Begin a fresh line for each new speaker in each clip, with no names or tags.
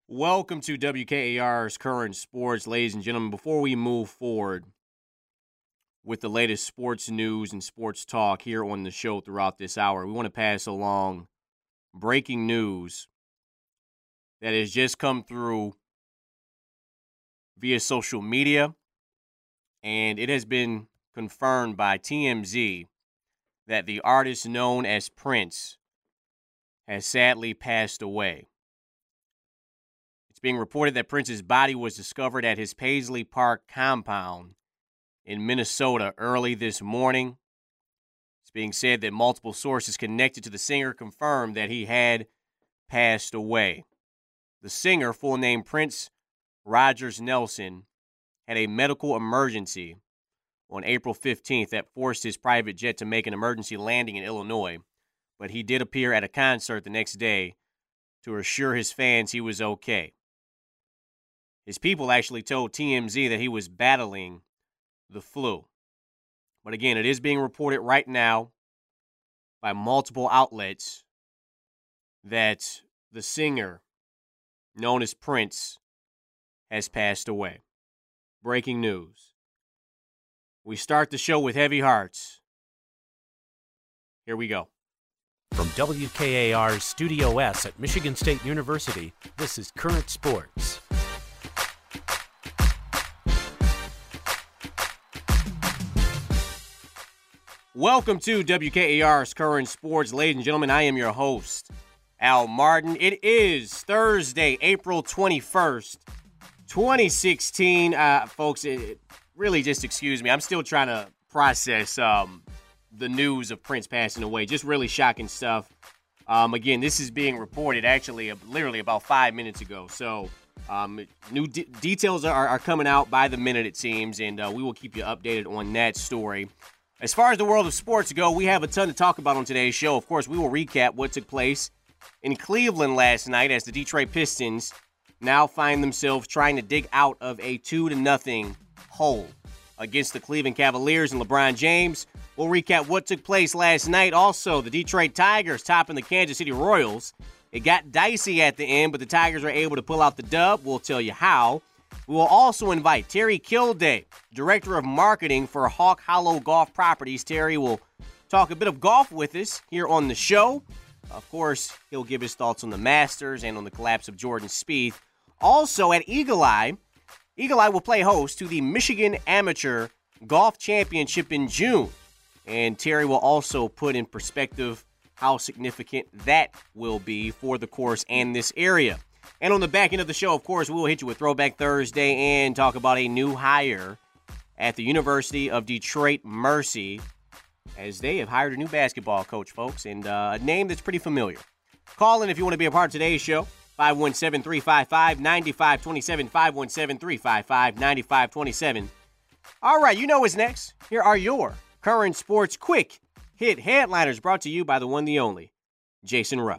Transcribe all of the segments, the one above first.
Welcome to WKAR's Current Sports, ladies and gentlemen. Before we move forward with the latest sports news and sports talk here on the show throughout this hour, we want to pass along breaking news that has just come through via social media, and it has been confirmed by TMZ that the artist known as Prince has sadly passed away. It's being reported that Prince's body was discovered at his Paisley Park compound in Minnesota early this morning. It's being said that multiple sources connected to the singer confirmed that he had passed away. The singer, full name Prince Rogers Nelson, had a medical emergency on April 15th that forced his private jet to make an emergency landing in Illinois, but he did appear at a concert the next day to assure his fans he was okay. His people actually told TMZ that he was battling the flu. But again, it is being reported right now by multiple outlets that the singer known as Prince has passed away. Breaking news. We start the show with heavy hearts. Here we go.
From WKAR's Studio S at Michigan State University, this is Current Sports.
Welcome to WKAR's Current Sports. Ladies and gentlemen, I am your host, Al Martin. It is Thursday, April 21st, 2016. Folks, really just excuse me. I'm still trying to process the news of Prince passing away. Just really shocking stuff. Again, this is being reported actually literally about 5 minutes ago. So new details are coming out by the minute, it seems, and we will keep you updated on that story. As far as the world of sports go, we have a ton to talk about on today's show. Of course, we will recap what took place in Cleveland last night as the Detroit Pistons now find themselves trying to dig out of a 2-0 hole against the Cleveland Cavaliers and LeBron James. We'll recap what took place last night. Also, the Detroit Tigers topping the Kansas City Royals. It got dicey at the end, but the Tigers were able to pull out the dub. We'll tell you how. We will also invite Terry Kilday, Director of Marketing for Hawk Hollow Golf Properties. Terry will talk a bit of golf with us here on the show. Of course, he'll give his thoughts on the Masters and on the collapse of Jordan Spieth. Also at Eagle Eye will play host to the Michigan Amateur Golf Championship in June. And Terry will also put in perspective how significant that will be for the course and this area. And on the back end of the show, of course, we will hit you with Throwback Thursday and talk about a new hire at the University of Detroit Mercy, as they have hired a new basketball coach, folks, and a name that's pretty familiar. Call in if you want to be a part of today's show, 517-355-9527, 517-355-9527. All right, you know what's next. Here are your Current Sports Quick Hit Headliners, brought to you by the one, the only, Jason Ruff.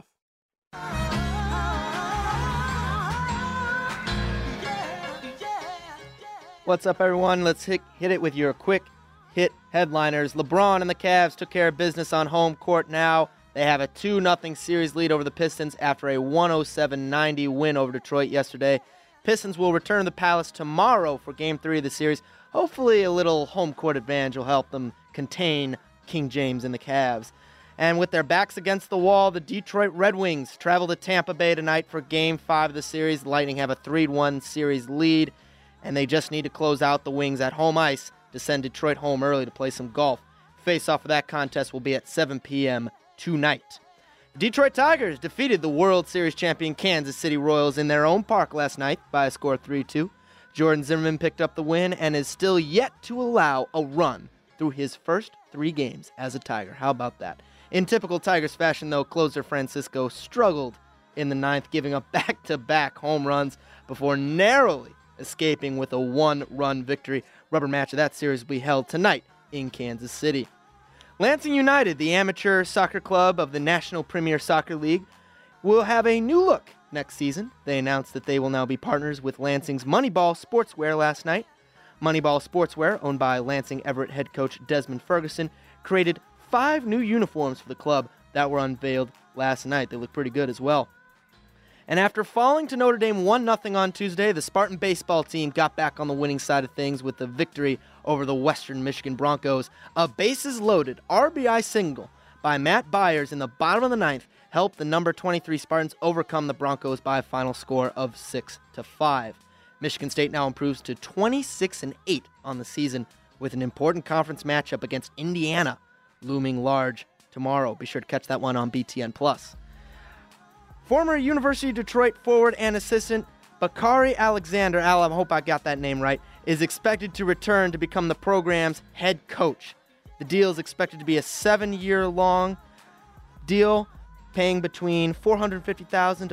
What's up, everyone? Let's hit it with your quick hit headliners. LeBron and the Cavs took care of business on home court now. They have a 2-0 series lead over the Pistons after a 107-90 win over Detroit yesterday. Pistons will return to the Palace tomorrow for Game 3 of the series. Hopefully a little home court advantage will help them contain King James and the Cavs. And with their backs against the wall, the Detroit Red Wings travel to Tampa Bay tonight for Game 5 of the series. The Lightning have a 3-1 series lead, and they just need to close out the Wings at home ice to send Detroit home early to play some golf. Face-off for that contest will be at 7 p.m. tonight. The Detroit Tigers defeated the World Series champion Kansas City Royals in their own park last night by a score of 3-2. Jordan Zimmerman picked up the win and is still yet to allow a run through his first 3 games as a Tiger. How about that? In typical Tigers fashion, though, closer Francisco struggled in the 9th, giving up back-to-back home runs before narrowly escaping with a 1-run victory. Rubber match of that series will be held tonight in Kansas City. Lansing United, the amateur soccer club of the National Premier Soccer League, will have a new look next season. They announced that they will now be partners with Lansing's Moneyball Sportswear last night. Moneyball Sportswear, owned by Lansing Everett head coach Desmond Ferguson, created 5 new uniforms for the club that were unveiled last night. They look pretty good as well. And after falling to Notre Dame 1-0 on Tuesday, the Spartan baseball team got back on the winning side of things with the victory over the Western Michigan Broncos. A bases-loaded RBI single by Matt Byers in the bottom of the ninth helped the number 23 Spartans overcome the Broncos by a final score of 6-5. Michigan State now improves to 26-8 on the season with an important conference matchup against Indiana looming large tomorrow. Be sure to catch that one on BTN+. Former University of Detroit forward and assistant Bakari Alexander, Al, I hope I got that name right, is expected to return to become the program's head coach. The deal is expected to be a 7-year-long deal, paying between $450,000 to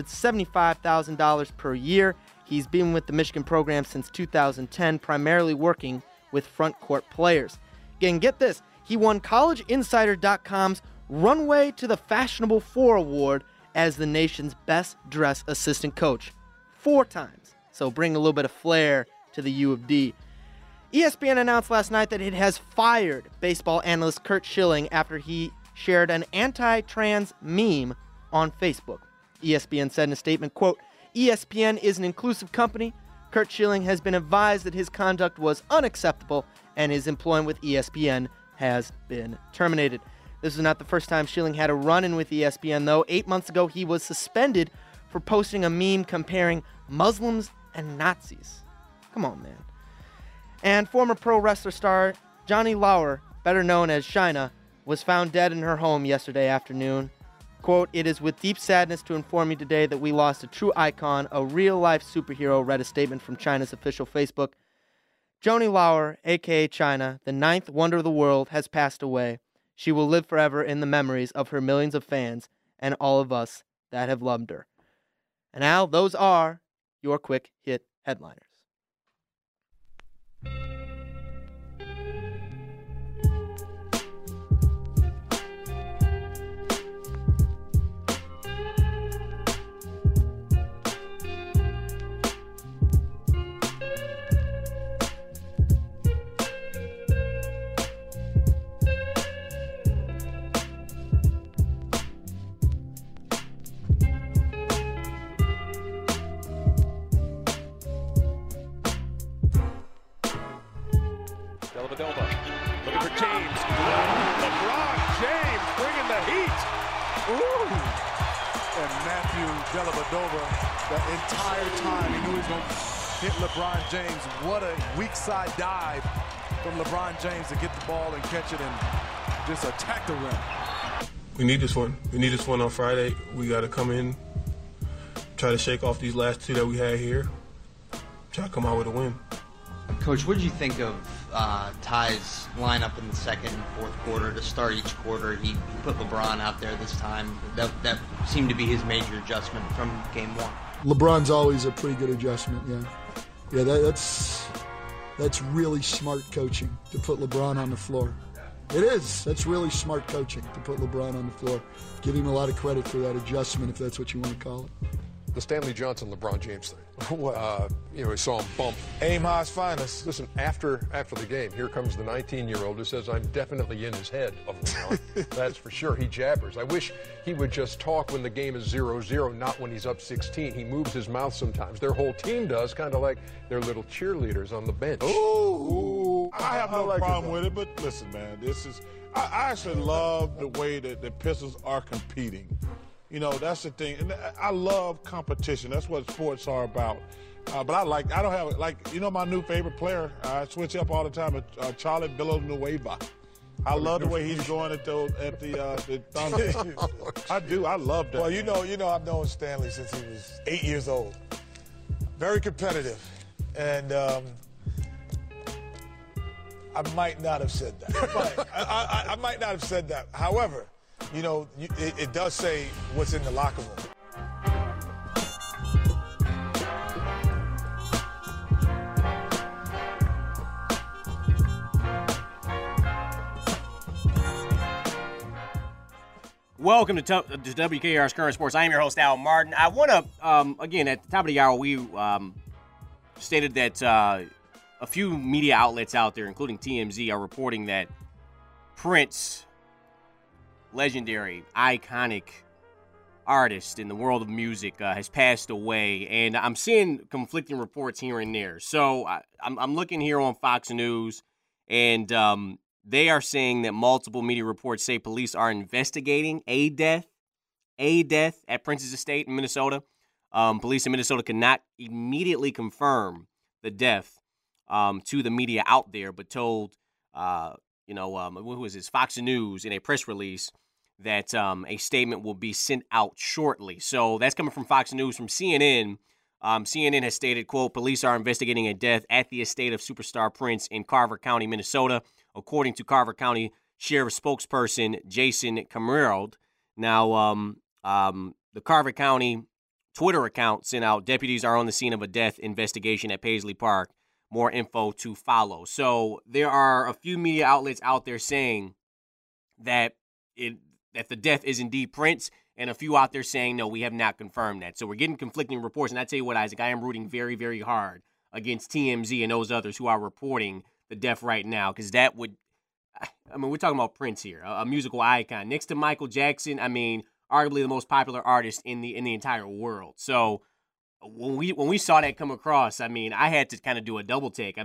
$475,000 per year. He's been with the Michigan program since 2010, primarily working with front court players. Again, get this, he won CollegeInsider.com's Runway to the Fashionable Four Award as the nation's best-dressed assistant coach 4 times. So bring a little bit of flair to the U of D. ESPN announced last night that it has fired baseball analyst Curt Schilling after he shared an anti-trans meme on Facebook. ESPN said in a statement, quote, ESPN is an inclusive company. Curt Schilling has been advised that his conduct was unacceptable and his employment with ESPN has been terminated. This is not the first time Schilling had a run-in with ESPN, though. 8 months ago, he was suspended for posting a meme comparing Muslims and Nazis. Come on, man. And former pro wrestler star Johnny Lauer, better known as Chyna, was found dead in her home yesterday afternoon. Quote, it is with deep sadness to inform you today that we lost a true icon, a real-life superhero, read a statement from Chyna's official Facebook. Johnny Lauer, a.k.a. Chyna, the 9th wonder of the world, has passed away. She will live forever in the memories of her millions of fans and all of us that have loved her. And Al, those are your quick hit headliners.
Dellavedova looking for James. LeBron James bringing the heat. Ooh.
And Matthew Dellavedova, the entire time he knew he was going to hit LeBron James. What a weak side dive from LeBron James to get the ball and catch it and just attack the rim.
We need this one. We need this one on Friday. We got to come in, try to shake off these last 2 that we had here, try to come out with a win.
Coach, what did you think of Ty's lineup in the second and fourth quarter to start each quarter? He put LeBron out there this time. That seemed to be his major adjustment from game one.
LeBron's always a pretty good adjustment, yeah. Yeah, that's really smart coaching to put LeBron on the floor. It is. That's really smart coaching to put LeBron on the floor. Give him a lot of credit for that adjustment, if that's what you want to call it.
The Stanley Johnson, LeBron James thing. We saw him bump.
Aim high's finest.
Listen, after the game, here comes the 19-year-old who says, I'm definitely in his head of LeBron. That's for sure. He jabbers. I wish he would just talk when the game is 0-0, not when he's up 16. He moves his mouth sometimes. Their whole team does, kind of like their little cheerleaders on the bench.
Ooh. I have no problem with it, but listen, man, I actually love the way that the Pistons are competing. You know, that's the thing. And I love competition. That's what sports are about. But I don't have, my new favorite player, I switch up all the time, Charlie Villanueva. I love the way he's going at the Thunder. I do. I love that.
Well, you know, I've known Stanley since he was 8 years old. Very competitive. And I might not have said that. But I might not have said that. However, it does say what's in the locker room.
Welcome to WKR's Current Sports. I am your host, Al Martin. I want to, again, at the top of the hour, we stated that a few media outlets out there, including TMZ, are reporting that Prince, legendary, iconic artist in the world of music has passed away, and I'm seeing conflicting reports here and there. So I'm looking here on Fox News, and they are saying that multiple media reports say police are investigating a death at Prince's estate in Minnesota. Police in Minnesota cannot immediately confirm the death to the media out there, but told who was this? Fox News in a press release that a statement will be sent out shortly. So that's coming from Fox News. From CNN, CNN has stated, quote, police are investigating a death at the estate of superstar Prince in Carver County, Minnesota, according to Carver County Sheriff spokesperson Jason Camerald. Now, the Carver County Twitter account sent out, deputies are on the scene of a death investigation at Paisley Park. More info to follow. So there are a few media outlets out there saying that the death is indeed Prince, and a few out there saying, no, we have not confirmed that. So we're getting conflicting reports, and I tell you what, Isaac, I am rooting very, very hard against TMZ and those others who are reporting the death right now, because that would, we're talking about Prince here, a musical icon. Next to Michael Jackson, arguably the most popular artist in the entire world. So when we saw that come across, I had to kind of do a double take.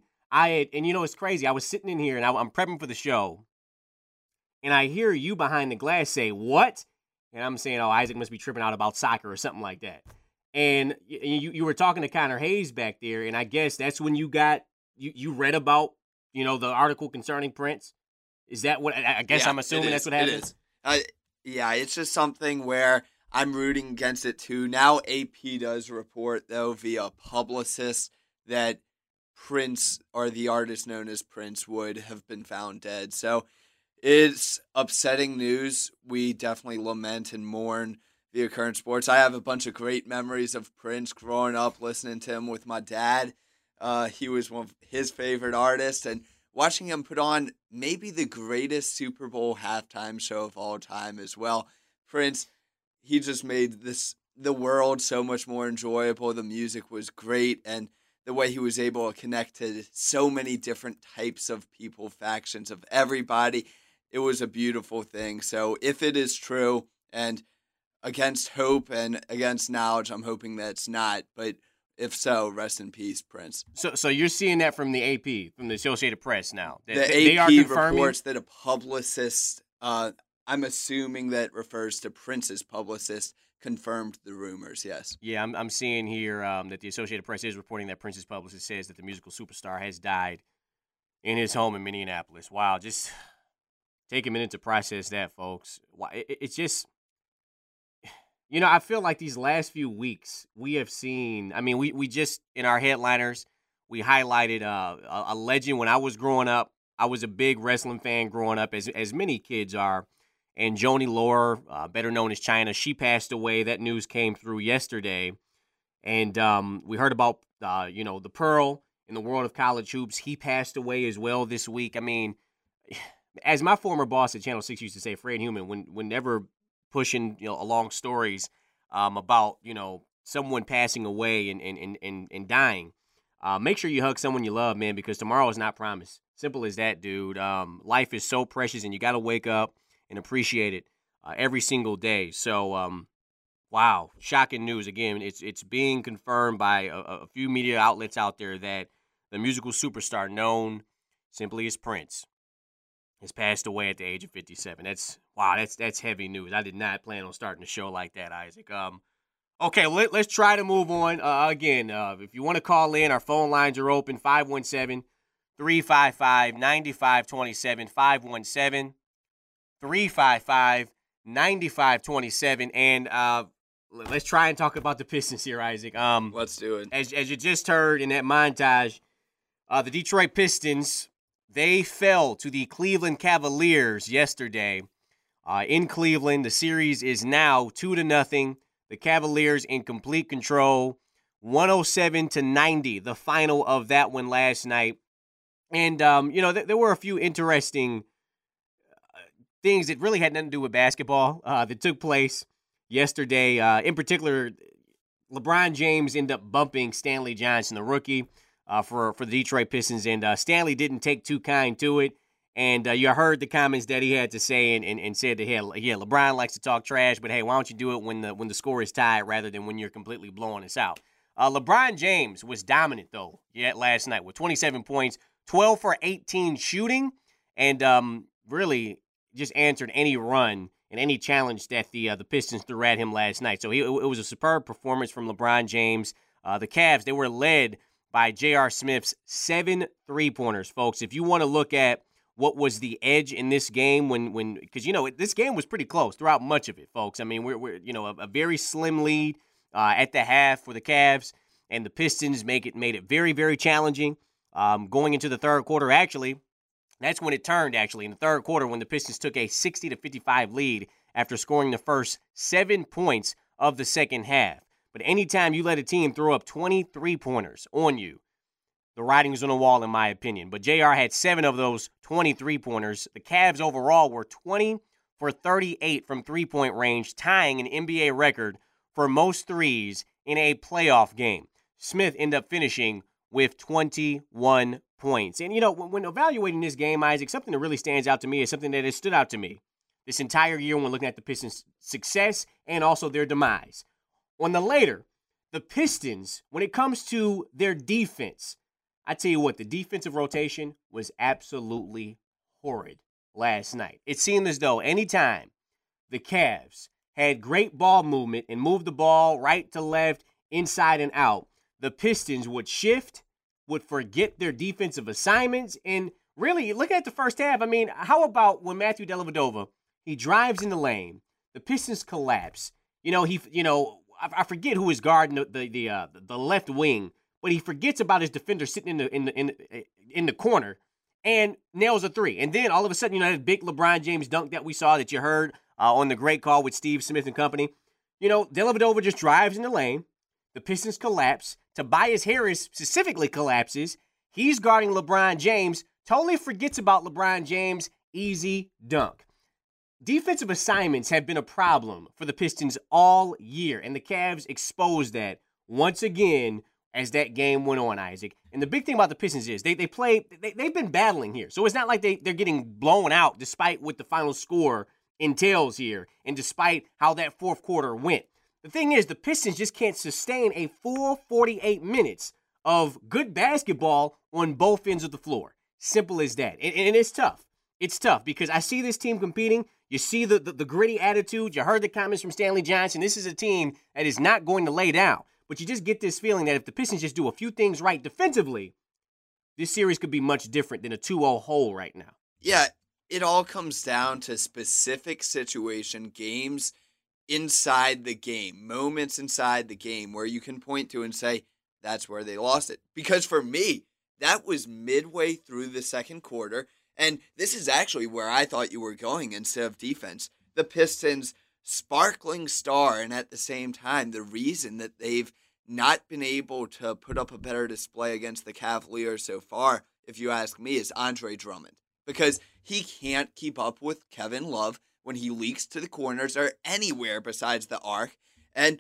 It's crazy. I was sitting in here, and I'm prepping for the show, and I hear you behind the glass say, what? And I'm saying, oh, Isaac must be tripping out about soccer or something like that. And you were talking to Connor Hayes back there, and I guess that's when you read about, the article concerning Prince. Is that what, I guess yeah, I'm assuming that's what happened?
Yeah, it's just something where I'm rooting against it too. Now AP does report, though, via publicist that Prince, or the artist known as Prince, would have been found dead. So it's upsetting news. We definitely lament and mourn via Current Sports. I have a bunch of great memories of Prince growing up, listening to him with my dad. He was one of his favorite artists, and watching him put on maybe the greatest Super Bowl halftime show of all time as well. Prince, he just made the world so much more enjoyable. The music was great, and the way he was able to connect to so many different types of people, factions of everybody, it was a beautiful thing. So if it is true, and against hope and against knowledge, I'm hoping that it's not, but if so, rest in peace, Prince.
So you're seeing that from the AP, from the Associated Press now.
The AP reports that a publicist, I'm assuming that refers to Prince's publicist, confirmed the rumors, yes.
Yeah, I'm seeing here that the Associated Press is reporting that Prince's publicist says that the musical superstar has died in his home in Minneapolis. Wow, just take a minute to process that, folks. It's just, I feel like these last few weeks we have seen, we just, in our headliners, we highlighted a legend. When I was growing up, I was a big wrestling fan growing up, as many kids are. And Joni Lore, better known as China, she passed away. That news came through yesterday. And we heard about, the Pearl in the world of college hoops. He passed away as well this week. As my former boss at Channel 6 used to say, Fred Human, whenever pushing along stories about someone passing away and dying, make sure you hug someone you love, man, because tomorrow is not promised. Simple as that, dude. Life is so precious, and you got to wake up and appreciate it every single day. So, wow, shocking news. Again, it's being confirmed by a few media outlets out there that the musical superstar known simply as Prince has passed away at the age of 57. That's heavy news. I did not plan on starting a show like that, Isaac. Okay, let's try to move on. Again, if you want to call in, our phone lines are open, 517-355-9527, 517-355-9527. And let's try and talk about the Pistons here, Isaac.
Let's do it.
As you just heard in that montage, the Detroit Pistons, they fell to the Cleveland Cavaliers yesterday. In Cleveland, the series is now 2-0. The Cavaliers in complete control, 107-90, the final of that one last night. And, there were a few interesting things that really had nothing to do with basketball that took place yesterday. In particular, LeBron James ended up bumping Stanley Johnson, the rookie, for the Detroit Pistons, and Stanley didn't take too kind to it. And you heard the comments that he had to say and said that, yeah, LeBron likes to talk trash, but hey, why don't you do it when the score is tied rather than when you're completely blowing us out? LeBron James was dominant, though, last night with 27 points, 12 for 18 shooting, and really just answered any run and any challenge that the Pistons threw at him last night. So it was a superb performance from LeBron James. The Cavs, they were led by J.R. Smith's 7 3-pointers, folks. If you want to look at what was the edge in this game because, this game was pretty close throughout much of it, folks. I mean, we're a very slim lead at the half for the Cavs, and the Pistons made it very, very challenging. Going into the third quarter, actually, that's when it turned, in the third quarter when the Pistons took a 60-55 lead after scoring the first 7 points of the second half. But anytime you let a team throw up 23-pointers on you, the writing's on the wall, in my opinion. But JR had 7 of those 23-pointers. The Cavs overall were 20 for 38 from three-point range, tying an NBA record for most threes in a playoff game. Smith ended up finishing with 21 points. And, when evaluating this game, Isaac, something that really stands out to me is something that has stood out to me this entire year when looking at the Pistons' success and also their demise. On the later, the Pistons, when it comes to their defense, I tell you what, the defensive rotation was absolutely horrid last night. It seemed as though anytime the Cavs had great ball movement and moved the ball right to left, inside and out, the Pistons would shift, would forget their defensive assignments, and really, look at the first half. I mean, how about when Matthew Dellavedova, he drives in the lane, the Pistons collapse. I forget who is guarding the left wing, but he forgets about his defender sitting in the corner and nails a 3. And then all of a sudden, that big LeBron James dunk that we saw that you heard on the great call with Steve Smith and company. Dellavedova just drives in the lane. The Pistons collapse. Tobias Harris specifically collapses. He's guarding LeBron James. Totally forgets about LeBron James. Easy dunk. Defensive assignments have been a problem for the Pistons all year, and the Cavs exposed that once again as that game went on, Isaac. And the big thing about the Pistons is they've been battling here. So it's not like they're getting blown out despite what the final score entails here and despite how that fourth quarter went. The thing is, the Pistons just can't sustain a full 48 minutes of good basketball on both ends of the floor. Simple as that. And it's tough. It's tough because I see this team competing. You see the gritty attitude. You heard the comments from Stanley Johnson. This is a team that is not going to lay down. But you just get this feeling that if the Pistons just do a few things right defensively, this series could be much different than a 2-0 hole right now.
Yeah, it all comes down to specific situation, games inside the game, moments inside the game where you can point to and say, that's where they lost it. Because for me, that was midway through the second quarter, and this is actually where I thought you were going instead of defense. The Pistons' sparkling star, and at the same time, the reason that they've not been able to put up a better display against the Cavaliers so far, if you ask me, is Andre Drummond. Because he can't keep up with Kevin Love when he leaks to the corners or anywhere besides the arc. And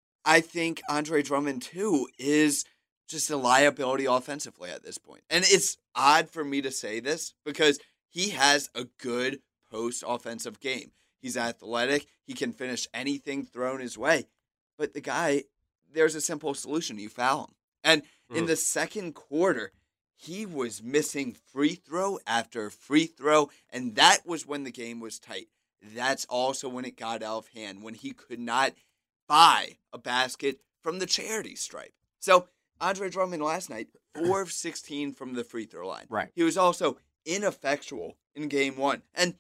I think Andre Drummond, too, is just a liability offensively at this point. And it's odd for me to say this because he has a good post-offensive game. He's athletic. He can finish anything thrown his way. But the guy, there's a simple solution. You foul him. And in the second quarter, he was missing free throw after free throw, and that was when the game was tight. That's also when it got out of hand, when he could not buy a basket from the charity stripe. So Andre Drummond last night, 4 of 16 from the free throw line.
Right.
He was also ineffectual in game one. And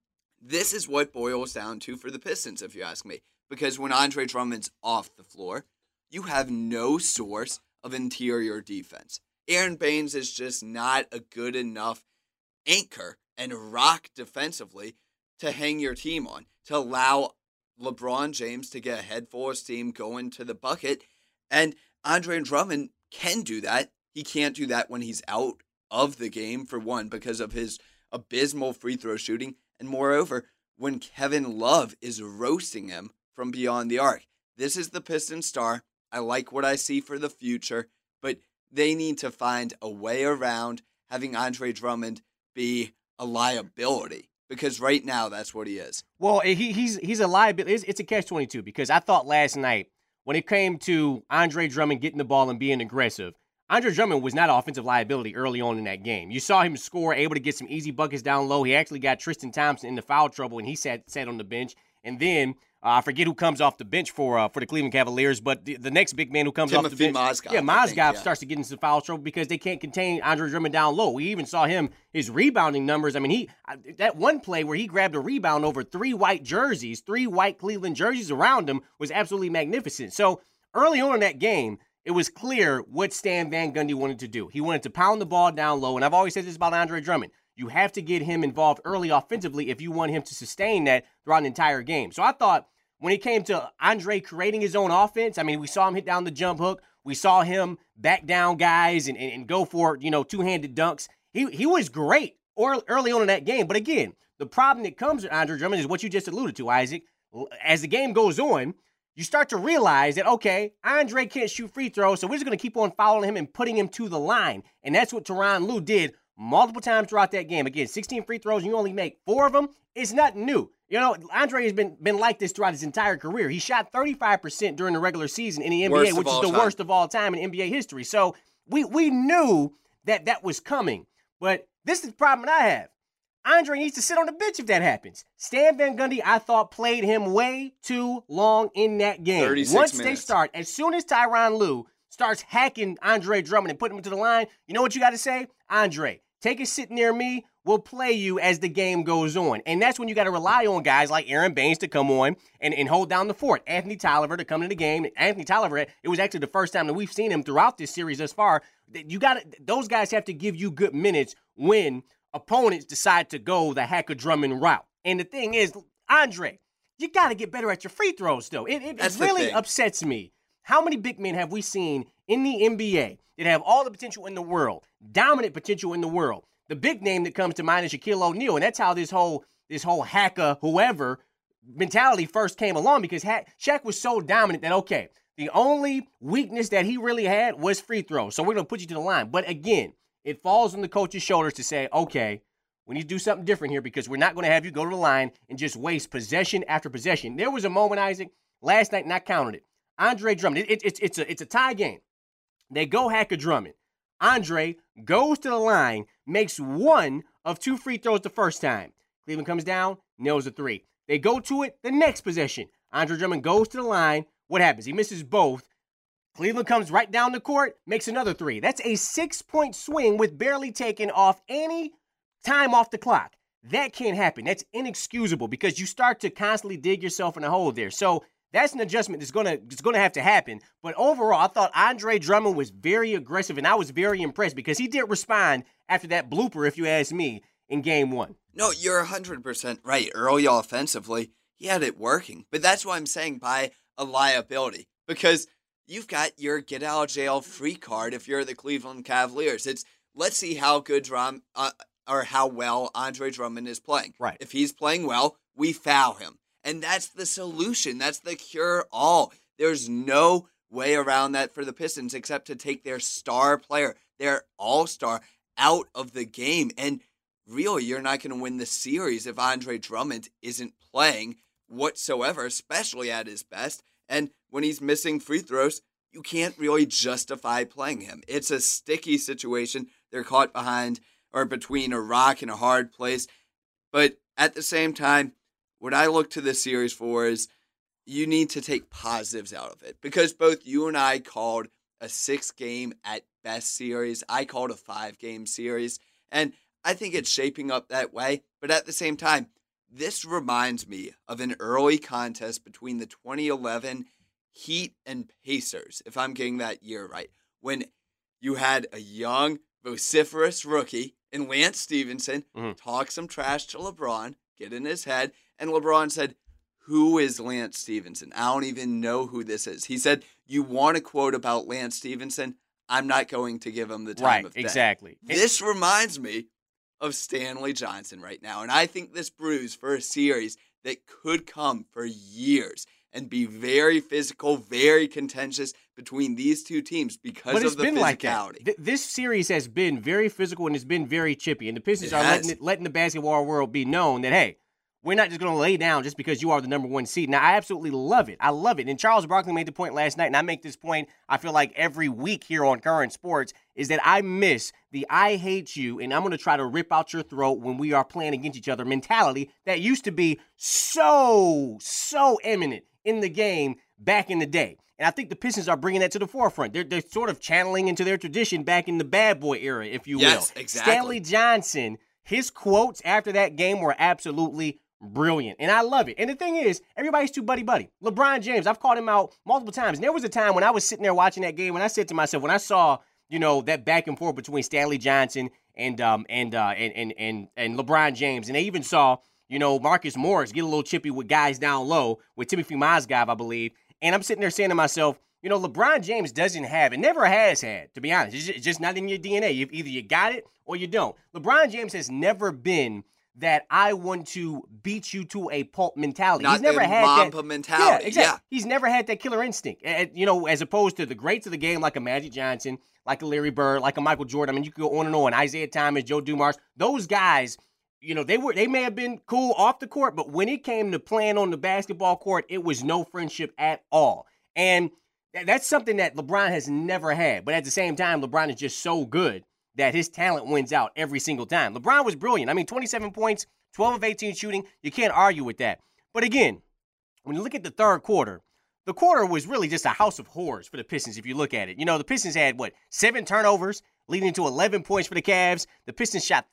this is what boils down to for the Pistons, if you ask me. Because when Andre Drummond's off the floor, you have no source of interior defense. Aaron Baines is just not a good enough anchor and rock defensively to hang your team on, to allow LeBron James to get a head full of steam going to the bucket. And Andre Drummond can do that. He can't do that when he's out of the game, for one, because of his abysmal free throw shooting. And moreover, when Kevin Love is roasting him from beyond the arc. This is the Pistons star. I like what I see for the future, but they need to find a way around having Andre Drummond be a liability? Because right now, that's what he is.
Well, he's a liability. It's a catch-22 because I thought last night when it came to Andre Drummond getting the ball and being aggressive, Andre Drummond was not an offensive liability early on in that game. You saw him score, able to get some easy buckets down low. He actually got Tristan Thompson into foul trouble, and he sat on the bench. And then I forget who comes off the bench for the Cleveland Cavaliers, but the next big man who comes off the bench, Mozgov starts to get into foul trouble because they can't contain Andre Drummond down low. We even saw his rebounding numbers. I mean, that one play where he grabbed a rebound over three white Cleveland jerseys around him was absolutely magnificent. So early on in that game, it was clear what Stan Van Gundy wanted to do. He wanted to pound the ball down low, and I've always said this about Andre Drummond. You have to get him involved early offensively if you want him to sustain that throughout an entire game. So I thought when it came to Andre creating his own offense, I mean, we saw him hit down the jump hook. We saw him back down guys and go for, two-handed dunks. He was great early on in that game. But again, the problem that comes with Andre Drummond is what you just alluded to, Isaac. As the game goes on, you start to realize that, okay, Andre can't shoot free throws, so we're just going to keep on following him and putting him to the line. And that's what Tyronn Lue did multiple times throughout that game. Again, 16 free throws, and you only make 4 of them. It's nothing new. Andre has been like this throughout his entire career. He shot 35% during the regular season in the NBA, which is the worst of all time in NBA history. So we knew that was coming. But this is the problem that I have. Andre needs to sit on the bench if that happens. Stan Van Gundy, I thought, played him way too long in that game.
36
Once
minutes.
They start, as soon as Tyronn Lue starts hacking Andre Drummond and putting him to the line, you know what you got to say? Andre, take a sit near me. We'll play you as the game goes on. And that's when you got to rely on guys like Aaron Baines to come on and hold down the fort. Anthony Tolliver to come into the game. Anthony Tolliver, it was actually the first time that we've seen him throughout this series thus far. Those guys have to give you good minutes when opponents decide to go the Hacker Drummond route. And the thing is, Andre, you got to get better at your free throws, though. It really upsets me. How many big men have we seen in the NBA that have all the potential in the world, dominant potential in the world? The big name that comes to mind is Shaquille O'Neal, and that's how this whole hacker whoever mentality first came along, because Shaq was so dominant that, okay, the only weakness that he really had was free throws. So we're going to put you to the line. But again, it falls on the coach's shoulders to say, okay, we need to do something different here because we're not going to have you go to the line and just waste possession after possession. There was a moment, Isaac, last night, and I counted it. Andre Drummond, it's a tie game. They go Hacker Drummond. Andre goes to the line, makes 1 of 2 free throws the first time. Cleveland comes down, nails a 3. They go to it the next possession. Andre Drummond goes to the line. What happens? He misses both. Cleveland comes right down the court, makes another 3. That's a 6-point swing with barely taking off any time off the clock. That can't happen. That's inexcusable because you start to constantly dig yourself in a hole there. So that's an adjustment that's gonna have to happen. But overall, I thought Andre Drummond was very aggressive, and I was very impressed because he did respond after that blooper, if you ask me, in Game 1.
No, you're 100% right. Early offensively, he had it working. But that's why I'm saying by a liability. Because you've got your get-out-of-jail-free card if you're the Cleveland Cavaliers. It's let's see how good or how well Andre Drummond is playing.
Right.
If he's playing well, we foul him. And that's the solution. That's the cure-all. There's no way around that for the Pistons except to take their star player, their all-star, out of the game. And really, you're not going to win the series if Andre Drummond isn't playing whatsoever, especially at his best. And when he's missing free throws, you can't really justify playing him. It's a sticky situation. They're caught behind or between a rock and a hard place. But at the same time, what I look to this series for is you need to take positives out of it. Because both you and I called a 6-game at best series. I called a 5-game series. And I think it's shaping up that way. But at the same time, this reminds me of an early contest between the 2011 Heat and Pacers, if I'm getting that year right, when you had a young, vociferous rookie in Lance Stevenson talk some trash to LeBron, get in his head, and LeBron said, "Who is Lance Stevenson? I don't even know who this is." He said, "You want a quote about Lance Stevenson? I'm not going to give him the time of day."
Exactly.
This reminds me of Stanley Johnson right now, and I think this brews for a series that could come for years. and be very physical, very contentious between these two teams because of the physicality.
Like that. This series has been very physical and it's been very chippy, and the Pistons are letting the basketball world be known that, hey, we're not just going to lay down just because you are the number one seed. Now, I absolutely love it. I love it. And Charles Barkley made the point last night, and I make this point, I feel like every week here on Current Sports, is that I miss the I hate you, and I'm going to try to rip out your throat when we are playing against each other mentality that used to be so eminent in the game back in the day. And I think the Pistons are bringing that to the forefront. They're sort of channeling into their tradition back in the bad boy era, if you will.
Yes, exactly.
Stanley Johnson, his quotes after that game were absolutely brilliant, and I love it. And the thing is, everybody's too buddy-buddy. LeBron James, I've called him out multiple times. And there was a time when I was sitting there watching that game, and I said to myself, when I saw, that back and forth between Stanley Johnson and LeBron James, and they even saw, Marcus Morris get a little chippy with guys down low with Timothy Mozgov, I believe. And I'm sitting there saying to myself, LeBron James doesn't have, and never has had, to be honest. It's just not in your DNA. Either you got it or you don't. LeBron James has never been that I want to beat you to a pulp mentality.
Not
He's never had
Mamba mentality.
Yeah, exactly. Yeah. He's never had that killer instinct. As opposed to the greats of the game like a Magic Johnson, like a Larry Bird, like a Michael Jordan. I mean, you could go on and on. Isaiah Thomas, Joe Dumars. Those guys, they may have been cool off the court, but when it came to playing on the basketball court, it was no friendship at all. And that's something that LeBron has never had. But at the same time, LeBron is just so good that his talent wins out every single time. LeBron was brilliant. I mean, 27 points, 12 of 18 shooting. You can't argue with that. But again, when you look at the third quarter, the quarter was really just a house of horrors for the Pistons if you look at it. The Pistons had, 7 turnovers, leading to 11 points for the Cavs. The Pistons shot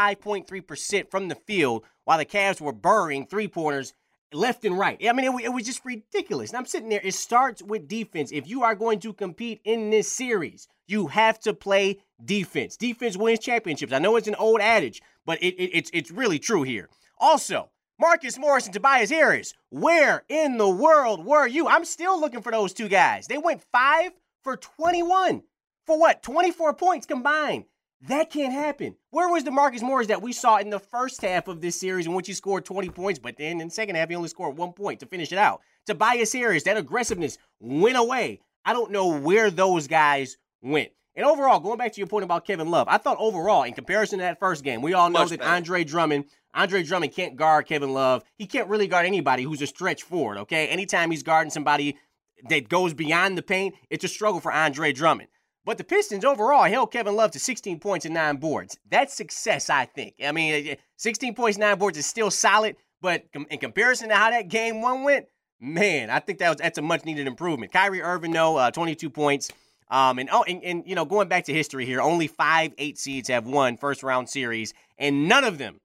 35.3% from the field, while the Cavs were burying three-pointers left and right. I mean, it was just ridiculous. And I'm sitting there. It starts with defense. If you are going to compete in this series, you have to play defense. Defense wins championships. I know it's an old adage, but it's really true here. Also, Marcus Morris and Tobias Harris, where in the world were you? I'm still looking for those two guys. They went 5 for 21 for 24 points combined. That can't happen. Where was the Marcus Morris that we saw in the first half of this series in which he scored 20 points, but then in the second half he only scored 1 point to finish it out? Tobias Harris, that aggressiveness went away. I don't know where those guys went. And overall, going back to your point about Kevin Love, I thought overall, in comparison to that first game, we all know that Andre Drummond can't guard Kevin Love. He can't really guard anybody who's a stretch forward, okay? Anytime he's guarding somebody that goes beyond the paint, it's a struggle for Andre Drummond. But the Pistons overall held Kevin Love to 16 points and 9 boards. That's success, I think. I mean, 16 points, 9 boards is still solid, but in comparison to how that game one went, man, I think that's a much-needed improvement. Kyrie Irving, 22 points. And going back to history here, only 5 8 seeds have won first-round series, and none of them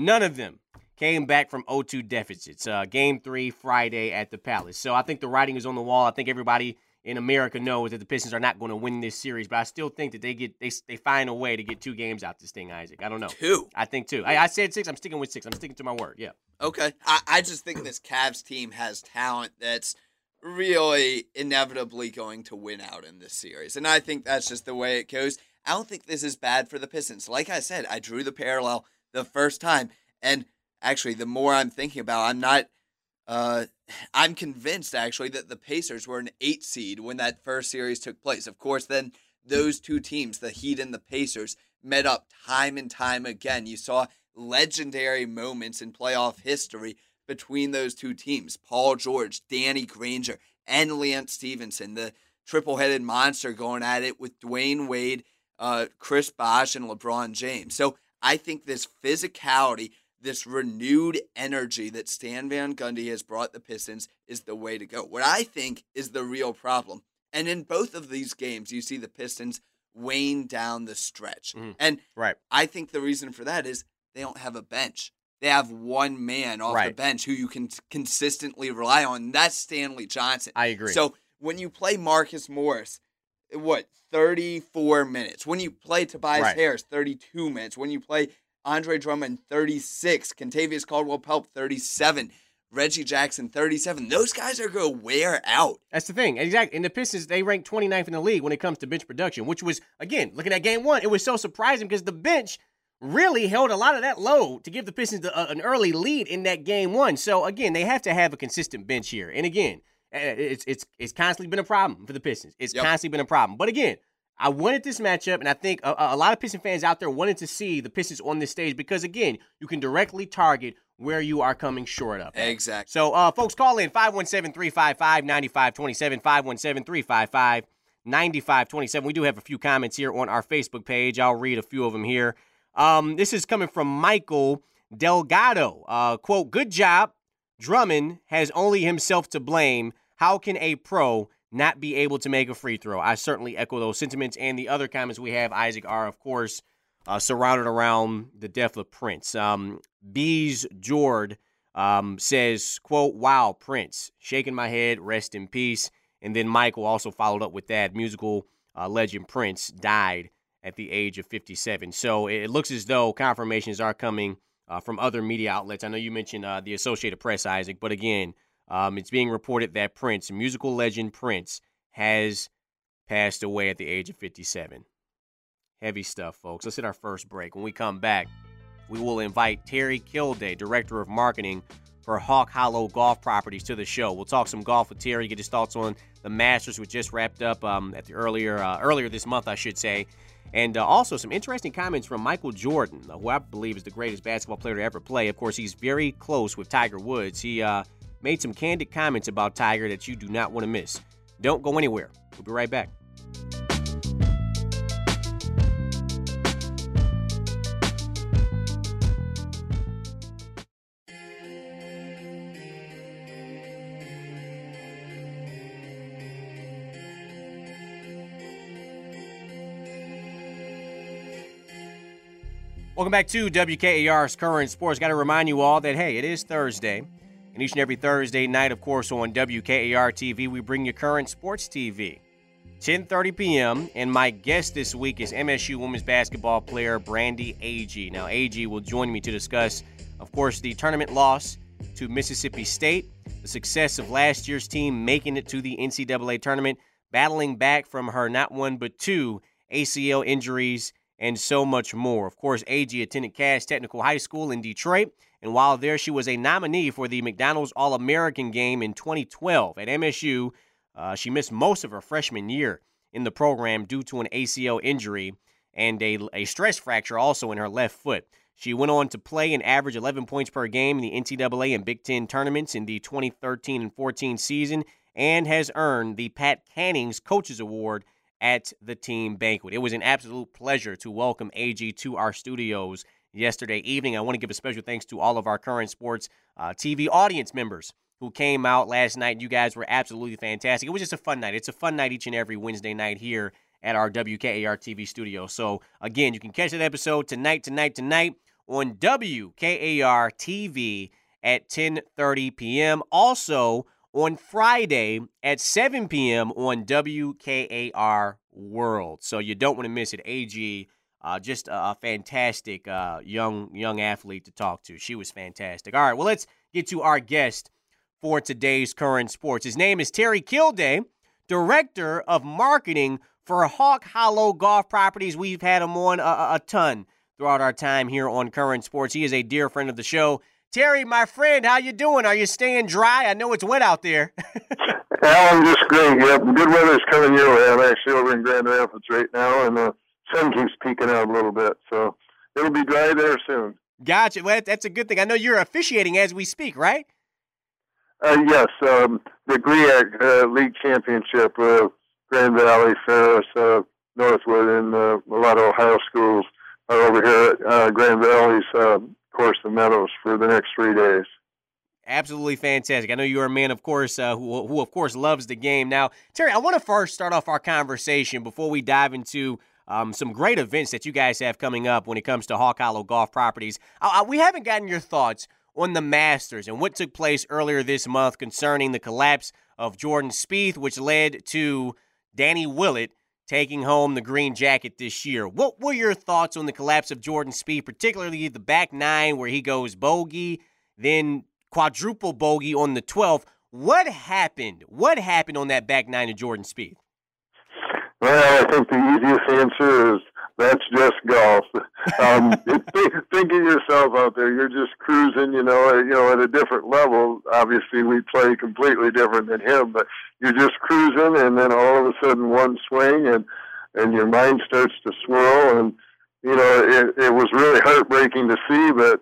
came back from 0-2 deficits. Game 3 Friday at the Palace. So I think the writing is on the wall. I think everybody in America knows that the Pistons are not going to win this series, but I still think that they find a way to get 2 games out this thing, Isaac. I don't know.
2?
I think 2. I said 6. I'm sticking with 6. I'm sticking to my word, yeah.
Okay. I just think this Cavs team has talent that's really inevitably going to win out in this series, and I think that's just the way it goes. I don't think this is bad for the Pistons. Like I said, I drew the parallel the first time, and actually, the more I'm thinking about it, I'm convinced, actually, that the Pacers were an 8 seed when that first series took place. Of course, then those two teams, the Heat and the Pacers, met up time and time again. You saw legendary moments in playoff history between those two teams. Paul George, Danny Granger, and Lance Stevenson, the triple-headed monster going at it with Dwayne Wade, Chris Bosh, and LeBron James. So I think this physicality, this renewed energy that Stan Van Gundy has brought the Pistons is the way to go. What I think is the real problem, and in both of these games, you see the Pistons weighing down the stretch. Mm-hmm. And I think the reason for that is they don't have a bench. They have one man off the bench who you can consistently rely on, and that's Stanley Johnson.
I agree.
So when you play Marcus Morris, 34 minutes. When you play Tobias Harris, 32 minutes. When you play Andre Drummond, 36. Kentavious Caldwell-Pope, 37. Reggie Jackson, 37. Those guys are going to wear out.
That's the thing. Exactly. And the Pistons, they ranked 29th in the league when it comes to bench production, which was, again, looking at game one, it was so surprising because the bench really held a lot of that load to give the Pistons an early lead in that game one. So, again, they have to have a consistent bench here. And, again, it's constantly been a problem for the Pistons. It's constantly been a problem. But, again, I wanted this matchup, and I think a lot of Piston fans out there wanted to see the Pistons on this stage because, again, you can directly target where you are coming short of.
Exactly.
So, folks, call in 517-355-9527, 517-355-9527. We do have a few comments here on our Facebook page. I'll read a few of them here. This is coming from Michael Delgado. Quote, good job. Drummond has only himself to blame. How can a pro not be able to make a free throw? I certainly echo those sentiments. And the other comments we have, Isaac, are, of course, surrounded around the death of Prince. Bees Jord says, quote, wow, Prince, shaking my head, rest in peace. And then Michael also followed up with that. Musical legend Prince died at the age of 57. So it looks as though confirmations are coming from other media outlets. I know you mentioned the Associated Press, Isaac, but again, it's being reported that Prince, musical legend Prince, has passed away at the age of 57. Heavy stuff, folks. Let's hit our first break. When we come back, we will invite Terry Kilday, Director of Marketing for Hawk Hollow Golf Properties, to the show. We'll talk some golf with Terry, get his thoughts on the Masters, which just wrapped up at the earlier this month, I should say. And also some interesting comments from Michael Jordan, who I believe is the greatest basketball player to ever play. Of course, he's very close with Tiger Woods. He made some candid comments about Tiger that you do not want to miss. Don't go anywhere. We'll be right back. Welcome back to WKAR's Current Sports. Got to remind you all that, hey, it is Thursday. And each and every Thursday night, of course, on WKAR TV, we bring you Current Sports TV. 10:30 p.m., and my guest this week is MSU women's basketball player Brandy Agee. Now, Agee will join me to discuss, of course, the tournament loss to Mississippi State, the success of last year's team making it to the NCAA tournament, battling back from her not one but two ACL injuries, and so much more. Of course, Agee attended Cass Technical High School in Detroit, and while there, she was a nominee for the McDonald's All-American game in 2012. At MSU, she missed most of her freshman year in the program due to an ACL injury and a stress fracture also in her left foot. She went on to play and average 11 points per game in the NCAA and Big Ten tournaments in the 2013 and 14 season and has earned the Pat Cannings Coaches Award at the team banquet. It was an absolute pleasure to welcome Agee to our studios yesterday evening. I want to give a special thanks to all of our Current Sports TV audience members who came out last night. You guys were absolutely fantastic. It was just a fun night. It's a fun night each and every Wednesday night here at our WKAR TV studio. So, again, you can catch that episode tonight on WKAR TV at 10:30 p.m. Also, on Friday at 7 p.m. on WKAR World. So you don't want to miss it. Agee, just a fantastic young athlete to talk to. She was fantastic. All right, well, let's get to our guest for today's Current Sports. His name is Terry Kilday, Director of Marketing for Hawk Hollow Golf Properties. We've had him on a ton throughout our time here on Current Sports. He is a dear friend of the show. Terry, my friend, how you doing? Are you staying dry? I know it's wet out there.
I'm just great. Yep, good weather's coming your way. I'm actually over in Grand Rapids right now, and the sun keeps peeking out a little bit, so it'll be dry there soon. Gotcha.
Well, that's a good thing. I know you're officiating as we speak, right?
Yes, the GRIAC League Championship, Grand Valley, Ferris, Northwood, and a lot of Ohio schools are over here at Grand Valley's course, the Meadows, for the next 3 days.
Absolutely fantastic. I know you're a man, of course, who of course loves the game. Now, Terry, I want to first start off our conversation before we dive into some great events that you guys have coming up when it comes to Hawk Hollow Golf Properties. We haven't gotten your thoughts on the Masters and what took place earlier this month concerning the collapse of Jordan Spieth, which led to Danny Willett taking home the green jacket this year. What were your thoughts on the collapse of Jordan Spieth, particularly the back nine where he goes bogey, then quadruple bogey on the 12th? What happened? What happened on that back nine of Jordan Spieth?
Well, I think the easiest answer is That's just golf. Think of yourself out there. You're just cruising, at a different level. Obviously, we play completely different than him, but you're just cruising, and then all of a sudden one swing, and your mind starts to swirl. And, it was really heartbreaking to see, but,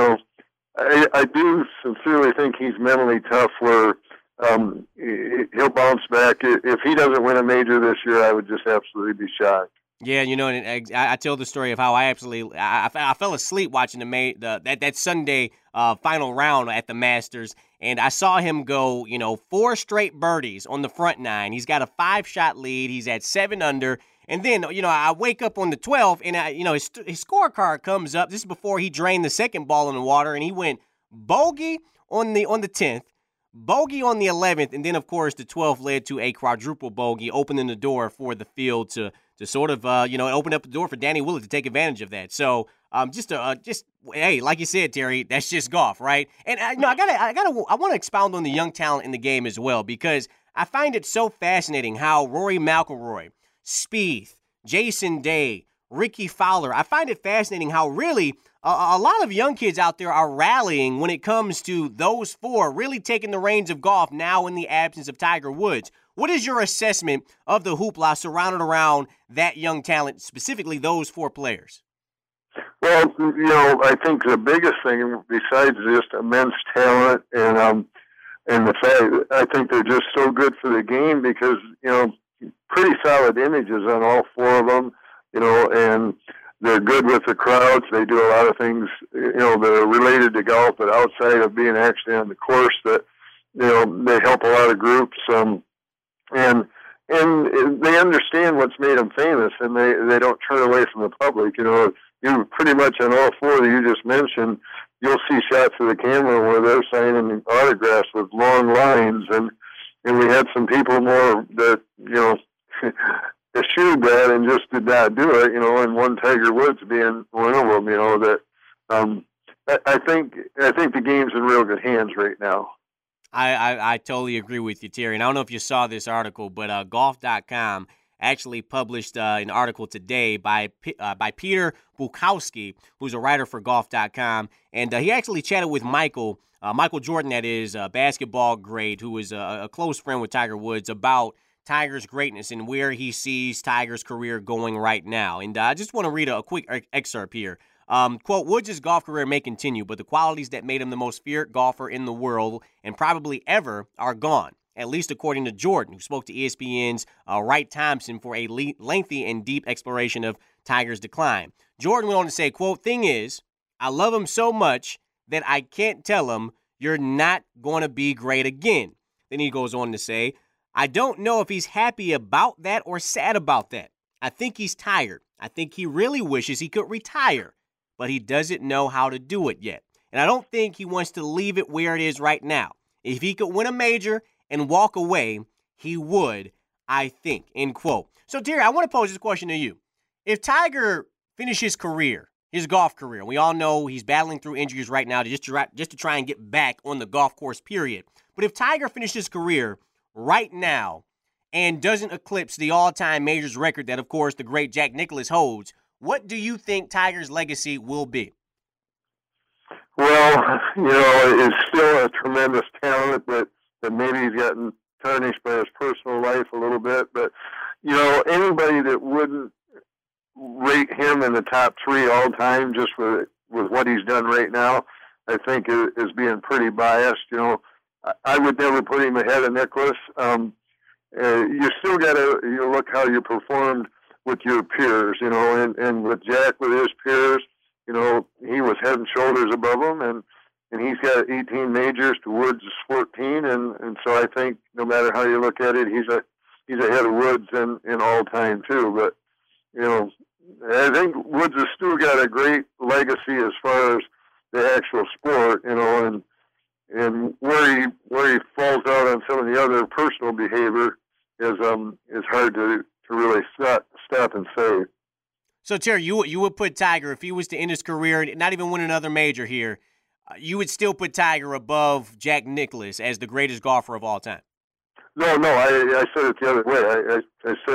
I do sincerely think he's mentally tough where he'll bounce back. If he doesn't win a major this year, I would just absolutely be shocked.
Yeah, and I tell the story of how I fell asleep watching that Sunday final round at the Masters, and I saw him go, 4 straight birdies on the front 9. He's got a 5-shot lead. He's at 7 under. And then, I wake up on the 12th, and, his scorecard comes up. This is before he drained the second ball in the water, and he went bogey on the 10th, bogey on the 11th, and then, of course, the 12th led to a quadruple bogey, opening the door for the field to sort of, open up the door for Danny Willett to take advantage of that. So, hey, like you said, Terry, that's just golf, right? And I want to expound on the young talent in the game as well, because I find it so fascinating how Rory McIlroy, Spieth, Jason Day, Ricky Fowler, I find it fascinating how really a lot of young kids out there are rallying when it comes to those 4 really taking the reins of golf now in the absence of Tiger Woods. What is your assessment of the hoopla surrounded around that young talent, specifically those 4 players?
Well, I think the biggest thing, besides just immense talent and the fact, I think they're just so good for the game because, pretty solid images on all 4 of them, and they're good with the crowds. They do a lot of things, that are related to golf, but outside of being actually on the course that, they help a lot of groups. And they understand what's made them famous, and they don't turn away from the public. You pretty much on all 4 that you just mentioned, you'll see shots of the camera where they're signing autographs with long lines, and we had some people more that, eschewed that and just did not do it, and one Tiger Woods being one of them, that I think the game's in real good hands right now.
I totally agree with you, Terry. And I don't know if you saw this article, but Golf.com actually published an article today by Peter Bukowski, who's a writer for Golf.com, and he actually chatted with Michael Jordan, that is a basketball great, who is a close friend with Tiger Woods, about Tiger's greatness and where he sees Tiger's career going right now. And I just want to read a quick excerpt here. Quote, Woods' golf career may continue, but the qualities that made him the most feared golfer in the world and probably ever are gone, at least according to Jordan, who spoke to ESPN's Wright Thompson for a lengthy and deep exploration of Tiger's decline. Jordan went on to say, quote, thing is, I love him so much that I can't tell him you're not going to be great again. Then he goes on to say, I don't know if he's happy about that or sad about that. I think he's tired. I think he really wishes he could retire, but he doesn't know how to do it yet. And I don't think he wants to leave it where it is right now. If he could win a major and walk away, he would, I think, end quote. So, Terry, I want to pose this question to you. If Tiger finished his career, his golf career, we all know he's battling through injuries right now just to try and get back on the golf course, period. But if Tiger finished his career right now and doesn't eclipse the all-time majors record that, of course, the great Jack Nicklaus holds, what do you think Tiger's legacy will be?
Well, it's still a tremendous talent, but maybe he's gotten tarnished by his personal life a little bit. But, anybody that wouldn't rate him in the top 3 all time just with what he's done right now, I think is being pretty biased. I would never put him ahead of Nicklaus. You still got to look how you performed with your peers, and with Jack, with his peers, he was head and shoulders above them, and he's got 18 majors to Woods' 14, and so I think no matter how you look at it, he's ahead of Woods in all time too. But I think Woods has still got a great legacy as far as the actual sport, and where he falls out on some of the other personal behavior is hard to really stop and say.
So, Terry, you would put Tiger, if he was to end his career and not even win another major here, you would still put Tiger above Jack Nicklaus as the greatest golfer of all time?
No, I said it the other way. I said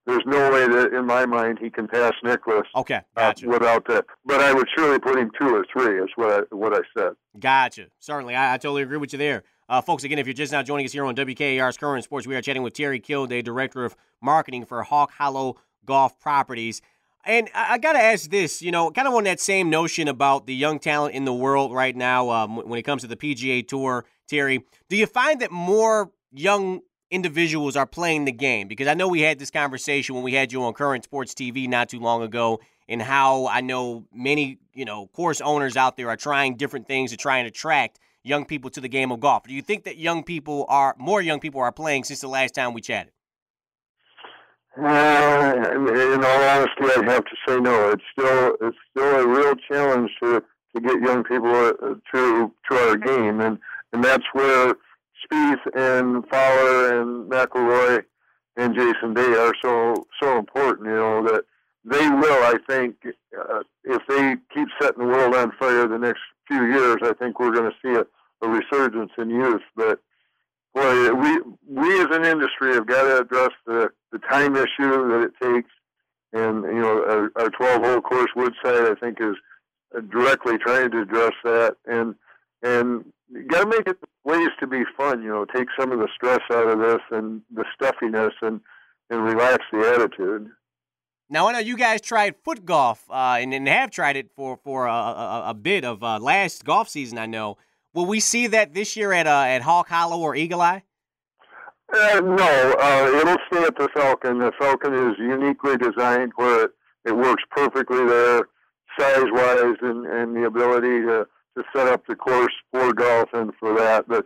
there's no way that, in my mind, he can pass Nicholas.
Okay, gotcha.
Without that. But I would surely put him 2 or 3 is what I said.
Gotcha. Certainly. I totally agree with you there. Folks, again, if you're just now joining us here on WKAR's Current Sports, we are chatting with Terry Kilday, Director of Marketing for Hawk Hollow Golf Properties. And I got to ask this, kind of on that same notion about the young talent in the world right now when it comes to the PGA Tour, Terry, do you find that more young individuals are playing the game? Because I know we had this conversation when we had you on Current Sports TV not too long ago, and how I know many, course owners out there are trying different things to try and attract young people to the game of golf. Do you think that more young people are playing since the last time we chatted?
In all honesty, I'd have to say no. It's still a real challenge to get young people to our game, and that's where Spieth and Fowler and McIlroy and Jason Day are so important. That they will, I think, if they keep setting the world on fire the next few years, I think we're going to see a resurgence in youth. But boy, we as an industry have got to address the time issue that it takes. And, our 12-hole course, Woodside, I think, is directly trying to address that. And you got to make it ways to be fun, take some of the stress out of this and the stuffiness and relax the attitude.
Now, I know you guys tried foot golf and have tried it for a bit of last golf season, I know. Will we see that this year at Hawk Hollow or Eagle Eye?
No, it'll stay at the Falcon. The Falcon is uniquely designed where it works perfectly there, size-wise, and the ability to set up the course for golf and for that. But,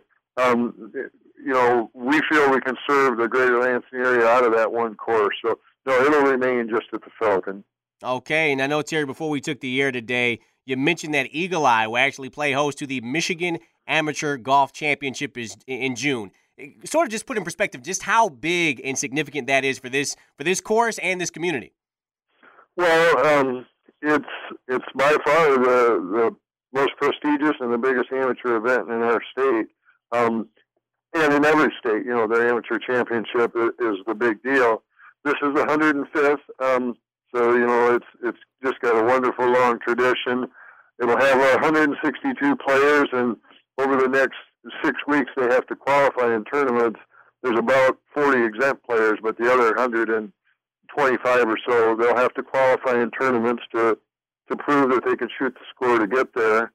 we feel we can serve the greater Lansing area out of that one course. So, no, it'll remain just at the Falcon.
Okay, and I know, Terry, before we took the air today, you mentioned that Eagle Eye will actually play host to the Michigan Amateur Golf Championship in June. Sort of just put in perspective just how big and significant that is for this course and this community.
Well, it's by far the most prestigious and the biggest amateur event in our state, and in every state. Their amateur championship is the big deal. This is the 105th, so it's just got a wonderful long tradition. It'll have 162 players, and over the next 6 weeks they have to qualify in tournaments. There's about 40 exempt players, but the other 125 or so, they'll have to qualify in tournaments to prove that they can shoot the score to get there,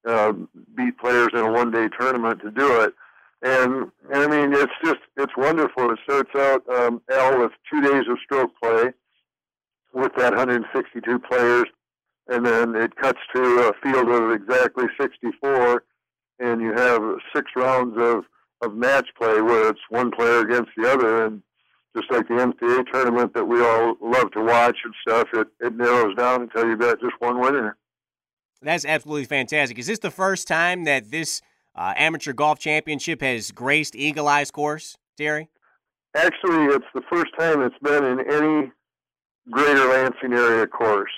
beat players in a one-day tournament to do it. And I mean, it's wonderful. It starts out, Al, with 2 days of stroke play with that 162 players, and then it cuts to a field of exactly 64, and you have 6 rounds of match play where it's one player against the other, and just like the NCAA tournament that we all love to watch and stuff, it narrows down until you've got just one winner.
That's absolutely fantastic. Is this the first time that this amateur golf championship has graced Eagle Eye's course, Terry?
Actually, it's the first time it's been in any greater Lansing area course.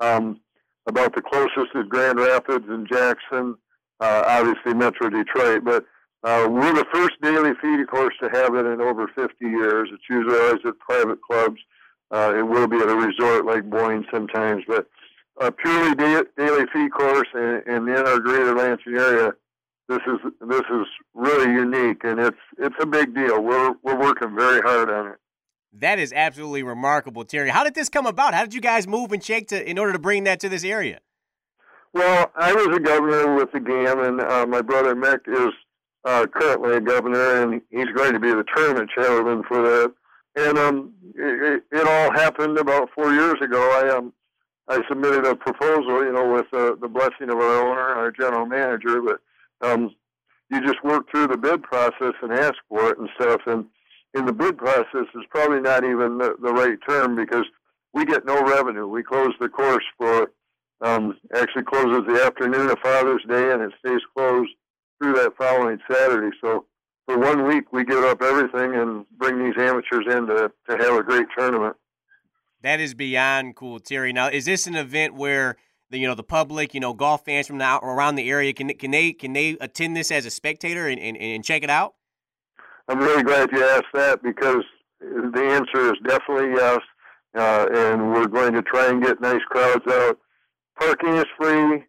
About the closest is Grand Rapids and Jackson, obviously Metro Detroit, but we're the first daily feed course to have it in over 50 years. It's usually always at private clubs. It will be at a resort like Boyne sometimes, but a purely daily feed course and in our greater Lansing area, this is really unique, and it's a big deal. We're working very hard on it.
That is absolutely remarkable, Terry. How did this come about? How did you guys move and shake in order to bring that to this area?
Well, I was a governor with the GAM, and my brother Mick is currently a governor, and he's going to be the tournament chairman for that. And it all happened about 4 years ago. I submitted a proposal, with the blessing of our owner and our general manager, but you just work through the bid process and ask for it and stuff. And in the bid process is probably not even the right term, because we get no revenue. We close the course for, actually closes the afternoon of Father's Day, and it stays closed through that following Saturday. So for 1 week, we give up everything and bring these amateurs in to have a great tournament.
That is beyond cool, Terry. Now, is this an event where the public, golf fans from around the area, can they attend this as a spectator and check it out?
I'm really glad you asked that, because the answer is definitely yes. and we're going to try and get nice crowds out. Parking is free.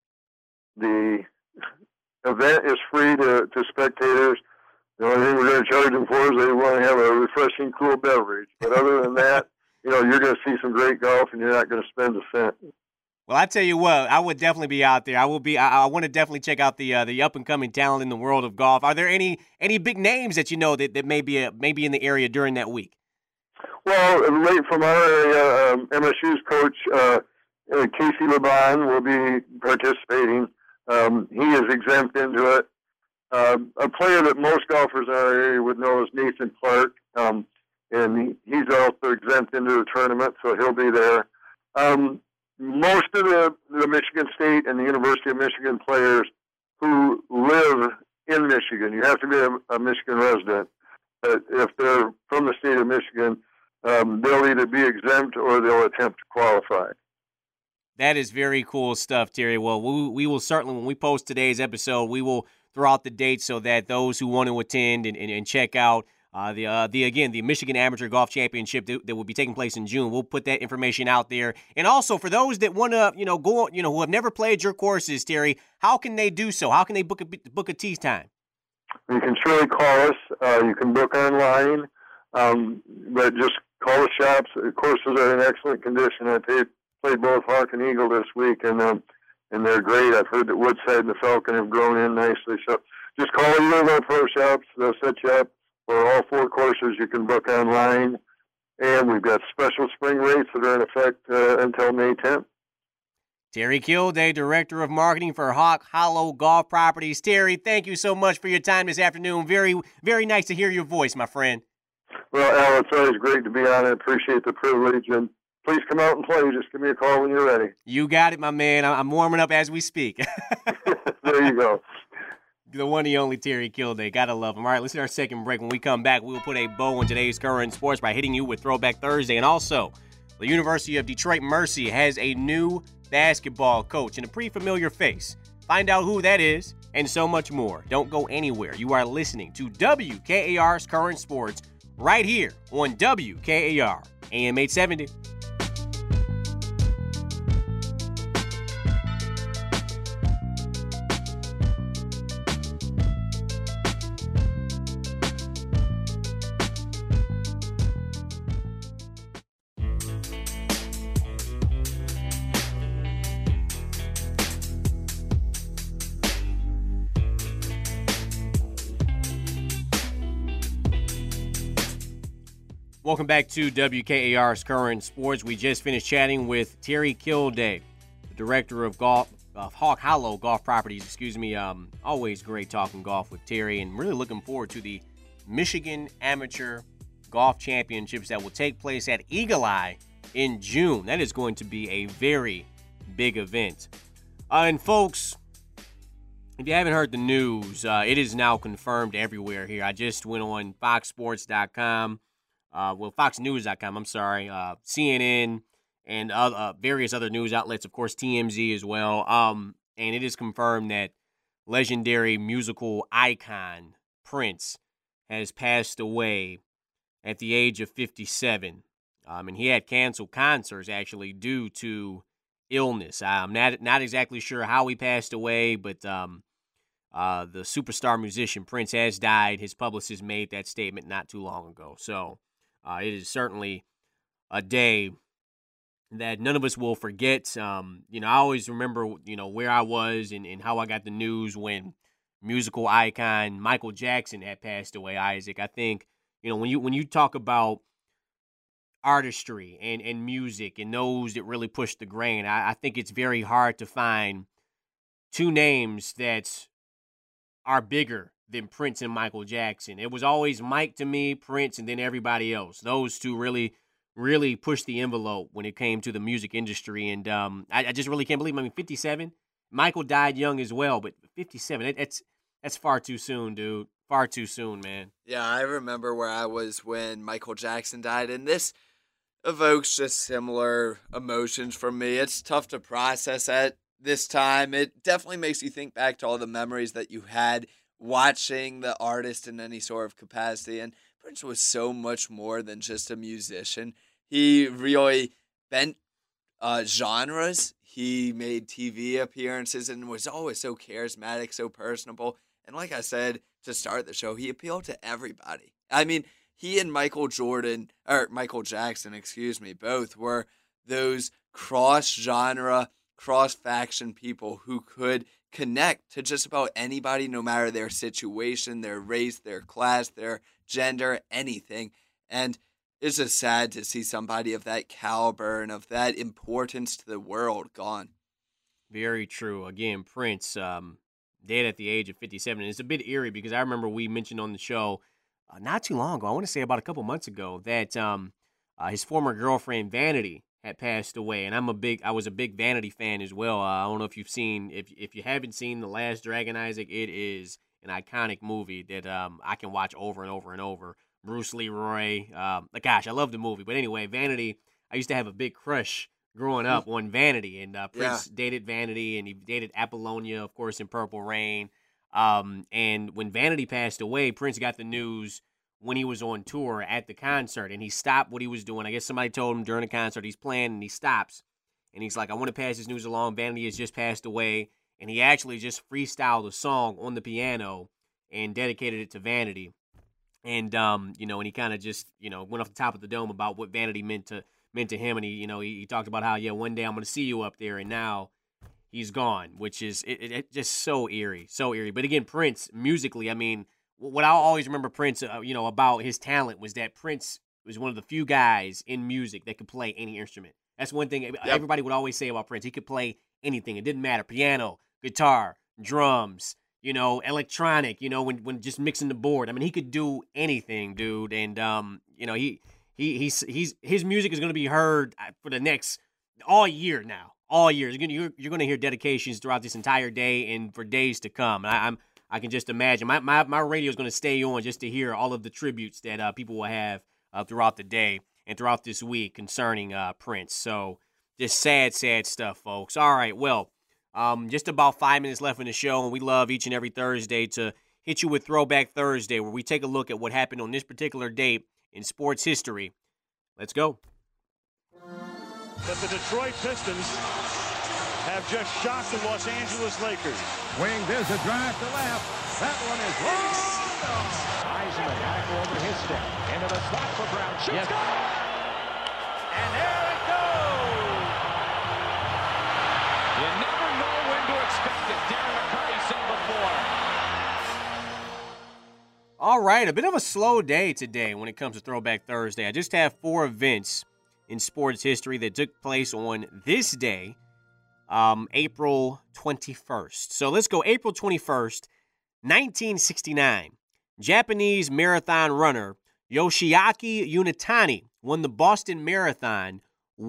The event is free to spectators. The only thing we're going to charge them for is they want to have a refreshing, cool beverage. But other than that, you're going to see some great golf, and you're not going to spend a cent.
Well, I tell you what, I would definitely be out there. I want to definitely check out the up and coming talent in the world of golf. Are there any big names that you know that may be in the area during that week?
Well, right from our area, MSU's coach Casey LeBron will be participating. He is exempt into it. A player that most golfers in our area would know is Nathan Clark, and he's also exempt into the tournament, so he'll be there. Most of the Michigan State and the University of Michigan players who live in Michigan, you have to be a Michigan resident. But if they're from the state of Michigan, they'll either be exempt or they'll attempt to qualify.
That is very cool stuff, Terry. Well, we will certainly, when we post today's episode, we will throw out the dates so that those who want to attend and check out the Michigan Amateur Golf Championship that will be taking place in June. We'll put that information out there. And also for those that want to, go, who have never played your courses, Terry, how can they do so? How can they book a tee time?
You can surely call us. You can book online, but just call the shops. The courses are in excellent condition. I played both Hawk and Eagle this week, and they're great. I've heard that Woodside and the Falcon have grown in nicely. So just call either of our pro shops. They'll set you up. For all 4 courses, you can book online. And we've got special spring rates that are in effect until May 10th.
Terry Kilday, Director of Marketing for Hawk Hollow Golf Properties. Terry, thank you so much for your time this afternoon. Very, very nice to hear your voice, my friend.
Well, Al, it's always great to be on. I appreciate the privilege. And please come out and play. Just give me a call when you're ready.
You got it, my man. I'm warming up as we speak.
There you go.
The one and only Terry Kilday. Gotta love him. All right, let's hit our second break. When we come back, we will put a bow on today's current sports by hitting you with Throwback Thursday. And also, the University of Detroit Mercy has a new basketball coach and a pretty familiar face. Find out who that is and so much more. Don't go anywhere. You are listening to WKAR's Current Sports right here on WKAR AM 870. Welcome back to WKAR's Current Sports. We just finished chatting with Terry Kilday, the Director of Hawk Hollow Golf Properties. Always great talking golf with Terry, and really looking forward to the Michigan Amateur Golf Championships that will take place at Eagle Eye in June. That is going to be a very big event. And folks, if you haven't heard the news, it is now confirmed everywhere here. I just went on foxsports.com. FoxNews.com, CNN, and various other news outlets, of course, TMZ as well. And it is confirmed that legendary musical icon Prince has passed away at the age of 57. And he had canceled concerts, actually, due to illness. I'm not exactly sure how he passed away, but the superstar musician Prince has died. His publicist made that statement not too long ago. So it is certainly a day that none of us will forget. I always remember, where I was and how I got the news when musical icon Michael Jackson had passed away, Isaac. I think, when you talk about artistry and music and those that really push the grain, I think it's very hard to find two names that are bigger than Prince and Michael Jackson. It was always Mike to me, Prince, and then everybody else. Those two really, really pushed the envelope when it came to the music industry. And I just really can't believe, 57? Michael died young as well, but 57, that's far too soon, dude. Far too soon, man.
Yeah, I remember where I was when Michael Jackson died, and this evokes just similar emotions from me. It's tough to process at this time. It definitely makes you think back to all the memories that you had watching the artist in any sort of capacity. And Prince was so much more than just a musician. He really bent genres. He made TV appearances and was always so charismatic, so personable. And like I said to start the show, he appealed to everybody. I mean, he and Michael Jackson, both were those cross-genre, cross-faction people who could connect to just about anybody, no matter their situation, their race, their class, their gender, anything. And it's just sad to see somebody of that caliber and of that importance to the world gone.
Very true. Again, Prince, dead at the age of 57. And it's a bit eerie because I remember we mentioned on the show not too long ago, I want to say about a couple months ago, that his former girlfriend, Vanity, had passed away. And I was a big Vanity fan as well. I don't know if you've seen, if you haven't seen The Last Dragon, Isaac, it is an iconic movie that I can watch over and over and over. Bruce Leroy. Gosh, I love the movie. But anyway, Vanity, I used to have a big crush growing up on Vanity. And Prince dated Vanity, and he dated Apollonia, of course, in Purple Rain. And when Vanity passed away, Prince got the news when he was on tour at the concert. And he stopped what he was doing. I guess somebody told him during the concert he's playing, and he stops. And he's like, I want to pass this news along. Vanity has just passed away. And he actually just freestyled a song on the piano and dedicated it to Vanity. And, and he kind of just, went off the top of the dome about what Vanity meant to him. And he talked about how, one day I'm going to see you up there. And now he's gone, which is it just so eerie. But again, Prince, musically, I mean, what I always remember Prince, about his talent was that Prince was one of the few guys in music that could play any instrument. That's one thing everybody would always say about Prince. He could play anything. It didn't matter. Piano, guitar, drums, electronic, when just mixing the board. I mean, he could do anything, dude. And, his music is going to be heard for the next, all year now. All year. You're going to hear dedications throughout this entire day and for days to come. And I can just imagine. My radio is going to stay on just to hear all of the tributes that people will have throughout the day and throughout this week concerning Prince. So just sad stuff, folks. All right, well, just about 5 minutes left in the show, and we love each and every Thursday to hit you with Throwback Thursday, where we take a look at what happened on this particular date in sports history. Let's go.
That the Detroit Pistons have just shocked the Los Angeles Lakers.
Wing, there's a drive to left. That one is long. Eisenman back over his step. Into the slot for Brown. Shoots. Yes. And there it goes. You never know when to expect it. Darren McCarty said before.
All right, a bit of a slow day today when it comes to Throwback Thursday. I just have 4 events in sports history that took place on this day, April 21st. So let's go April 21st, 1969. Japanese marathon runner Yoshiaki Unitani won the Boston Marathon.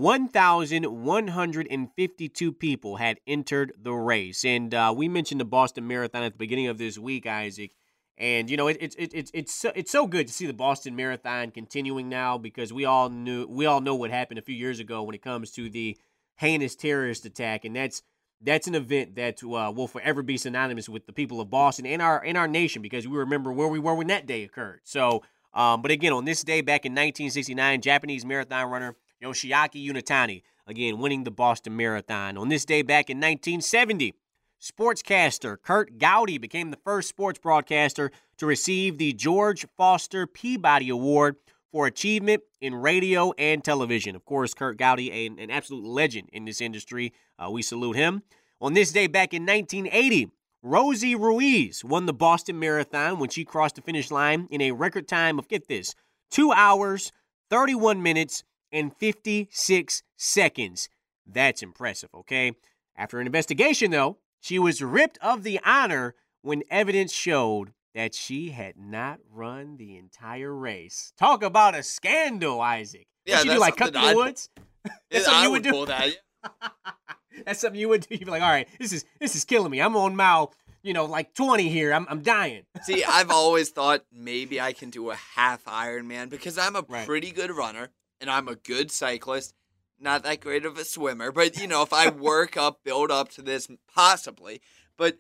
1,152 people had entered the race. And we mentioned the Boston Marathon at the beginning of this week, Isaac. And, it's so good to see the Boston Marathon continuing now, because we all know what happened a few years ago when it comes to the heinous terrorist attack. And that's an event that will forever be synonymous with the people of Boston and our nation, because we remember where we were when that day occurred. So, but again, on this day back in 1969, Japanese marathon runner Yoshiaki Unitani, again, winning the Boston Marathon. On this day back in 1970, sportscaster Kurt Gowdy became the first sports broadcaster to receive the George Foster Peabody Award for achievement in radio and television. Of course, Kurt Gowdy, an absolute legend in this industry. We salute him. On this day back in 1980, Rosie Ruiz won the Boston Marathon when she crossed the finish line in a record time of, get this, 2 hours, 31 minutes, and 56 seconds. That's impressive, okay? After an investigation, though, she was ripped of the honor when evidence showed that she had not run the entire race. Talk about a scandal, Isaac.
Yeah,
what you do, like cut through the woods?
That's something you would do. That.
That's something you would do. You'd be like, all right, this is killing me. I'm on mile, 20 here. I'm dying.
See, I've always thought maybe I can do a half Ironman because I'm a pretty good runner and I'm a good cyclist. Not that great of a swimmer, but, if I build up to this, possibly. But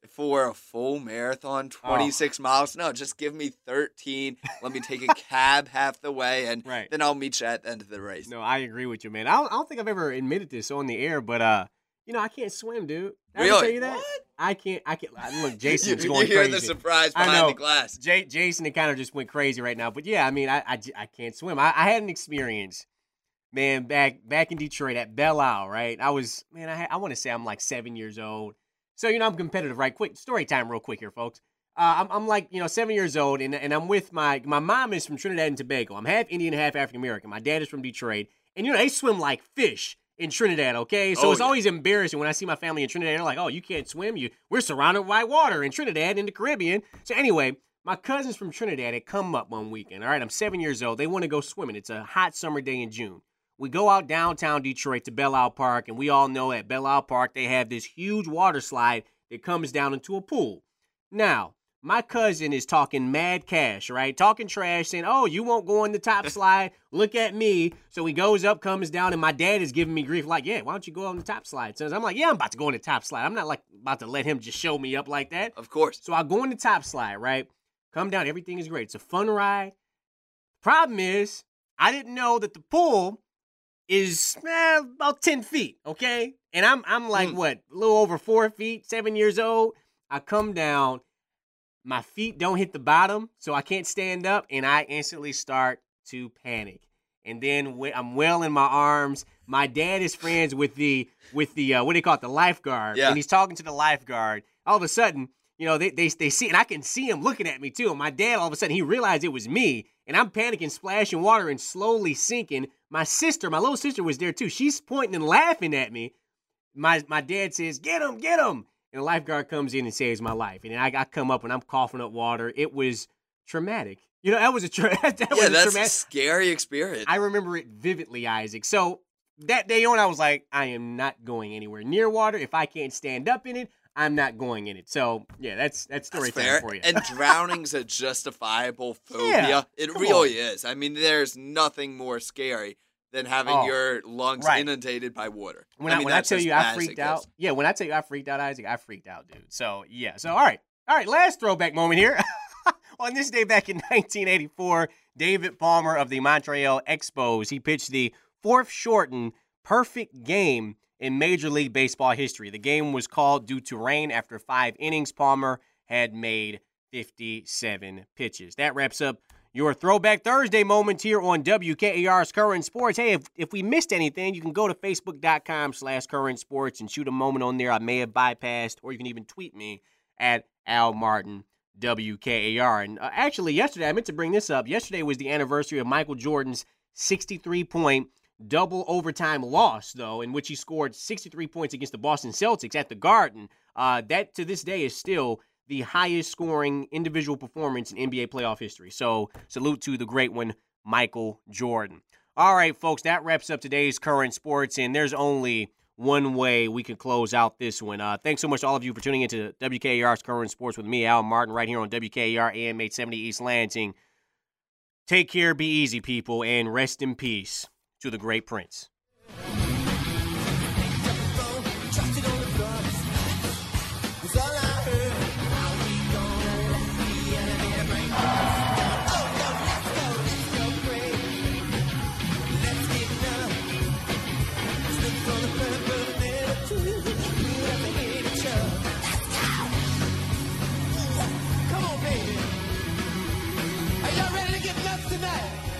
for a full marathon, 26 miles. No, just give me 13. Let me take a cab half the way, and then I'll meet you at the end of the race.
No, I agree with you, man. I don't think I've ever admitted this on the air, but you know, I can't swim, dude. Did I ever tell you that?
What?
I can't. Look, Jason's going crazy.
You hear the surprise behind the glass.
Jason, it kind of just went crazy right now. But yeah, I mean, I can't swim. I had an experience, man, back in Detroit at Belle Isle, right? I want to say I'm like 7 years old. So, you know, I'm competitive, right? Quick story time real quick here, folks. I'm like, 7 years old, and I'm with my mom is from Trinidad and Tobago. I'm half Indian, half African-American. My dad is from Detroit. And, you know, they swim like fish in Trinidad, okay? So it's always embarrassing when I see my family in Trinidad. They're like, oh, you can't swim? We're surrounded by water in Trinidad in the Caribbean. So anyway, my cousins from Trinidad had come up one weekend, all right? I'm 7 years old. They want to go swimming. It's a hot summer day in June. We go out downtown Detroit to Belle Isle Park, and we all know at Belle Isle Park they have this huge water slide that comes down into a pool. Now, my cousin is talking mad cash, right? Talking trash, saying, oh, you won't go on the top slide. Look at me. So he goes up, comes down, and my dad is giving me grief like, yeah, why don't you go on the top slide? So I'm like, yeah, I'm about to go on the top slide. I'm not like about to let him just show me up like that.
Of course.
So I go on the top slide, right? Come down. Everything is great. It's a fun ride. Problem is, I didn't know that the pool is about 10 feet, okay? And I'm like, what, a little over 4 feet, 7 years old. I come down. My feet don't hit the bottom, so I can't stand up, and I instantly start to panic. And then I'm wailing my arms. My dad is friends with the what do you call it, the lifeguard.
Yeah.
And he's talking to the lifeguard. All of a sudden, you know, they see, and I can see him looking at me too. And my dad, all of a sudden, he realized it was me, and I'm panicking, splashing water, and slowly sinking. My little sister was there too. She's pointing and laughing at me. My dad says, "Get him, get him." And the lifeguard comes in and saves my life. And I come up and I'm coughing up water. It was traumatic. You know, that was a traumatic.
A scary experience.
I remember it vividly, Isaac. So that day on, I was like, I am not going anywhere near water. If I can't stand up in it, I'm not going in it. So, yeah, that's story time for you.
And drowning's a justifiable phobia.
Yeah,
it really is. I mean, there's nothing more scary than having your lungs inundated by water.
When I tell you I freaked out, when I tell you I freaked out, Isaac, I freaked out, dude. So, yeah. So, all right, last throwback moment here. On this day back in 1984, David Palmer of the Montreal Expos, he pitched the fourth shortened perfect game in Major League Baseball history. The game was called due to rain. After 5 innings, Palmer had made 57 pitches. That wraps up your Throwback Thursday moment here on WKAR's Current Sports. Hey, if we missed anything, you can go to Facebook.com/Current Sports and shoot a moment on there I may have bypassed, or you can even tweet me at Al Martin WKAR. And actually, yesterday, I meant to bring this up. Yesterday was the anniversary of Michael Jordan's 63-point double overtime loss, though, in which he scored 63 points against the Boston Celtics at the Garden. That, to this day, is still the highest scoring individual performance in NBA playoff history. So salute to the great one, Michael Jordan. All right, folks, that wraps up today's Current Sports, and there's only one way we can close out this one. Thanks so much to all of you for tuning into WKAR's Current Sports with me, Al Martin, right here on WKAR AM 870 East Lansing. Take care, be easy, people, and rest in peace to the great Prince.
Are y'all ready to get nuts tonight?